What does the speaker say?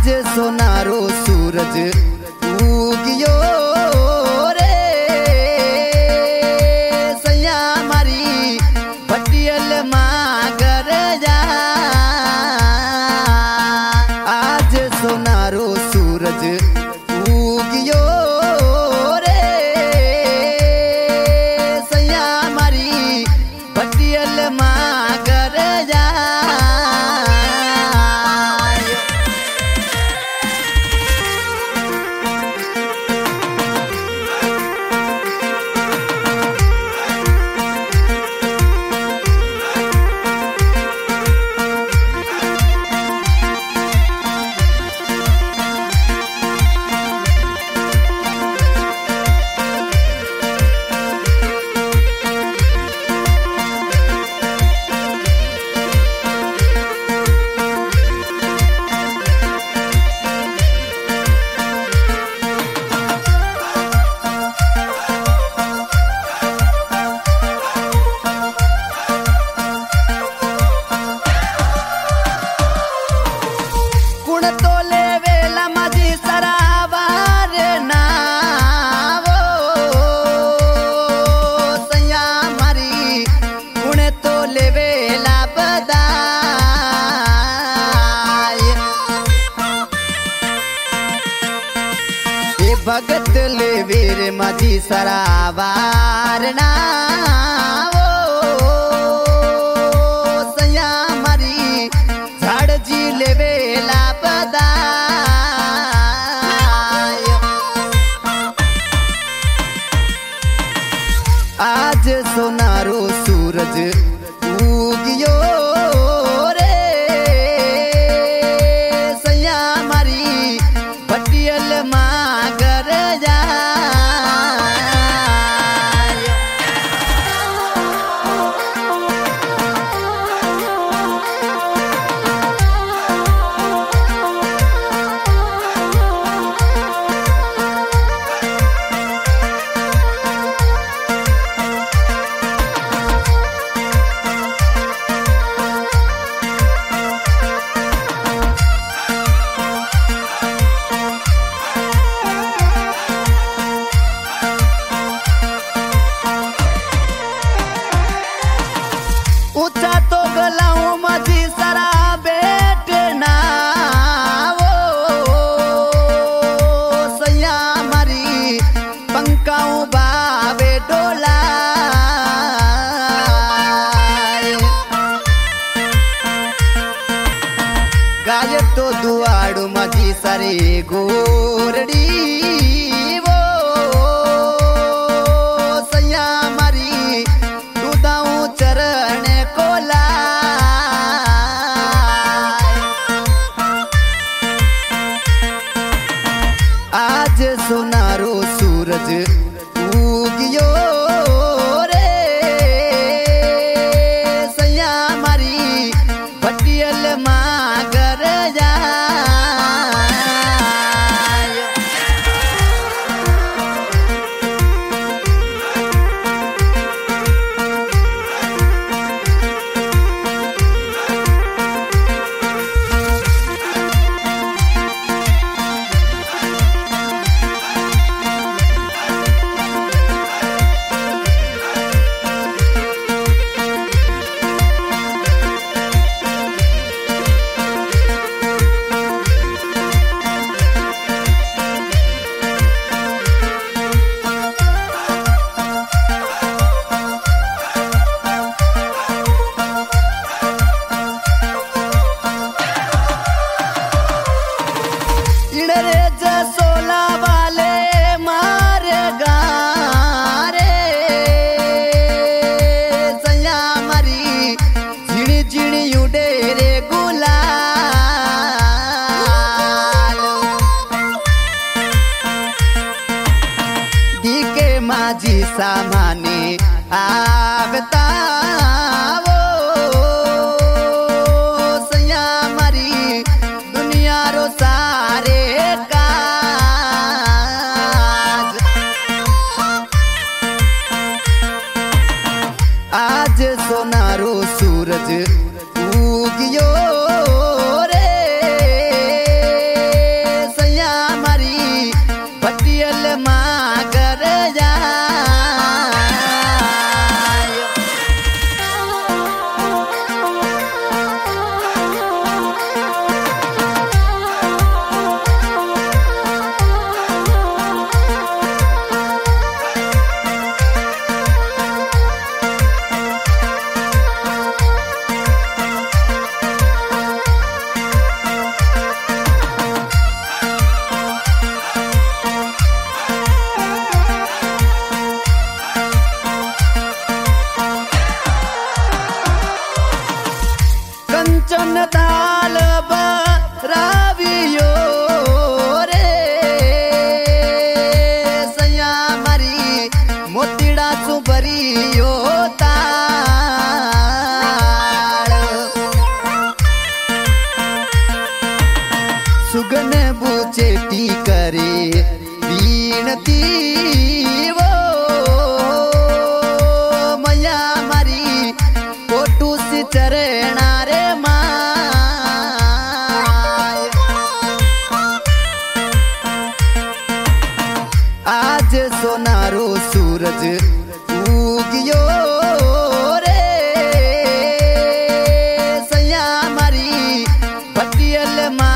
आज सोनारो सूरज उगियो रे सैया मारी पटियल मागर जा। आज सोनारो सूरज उगियो रे सैया मारी पटियल मागर जा। भगत ले वीर मजी सरावार ना वो सैया मारी झाड़ जी ले वेला बदाय। आज सोनारो सूरज उगियो रे सैया मारी पटियल मागर जा। ऊंचा तो गलाऊं मजी सरा बेटना वो सैया मारी पंकाऊं बावे डोला। गाय तो दुआड़ू मजी सरे गोरड़ी वो सैया मारी दूधाऊं चरण कोला। आज सोनारो सूरज उगियो रे सैया मारी पटियल मागर जा। जसोला वाले मार गारे सैया मारी झिणी झिणी उड़े रे गुलाल। दिके माझी सामाने आवता वो सैया मारी दुनिया रो सारे आज सोनारो सूरज उगियो रे कंचन थाल भरावियो रे सैया मारी मोतीड़ा चू भरियो ताल सुगन बुचेटी करे बीनती वो मैया मारी कोटू सी चरणा रे माय आज सोनारो सूरज उगियो रे सैया मारी पटियल मा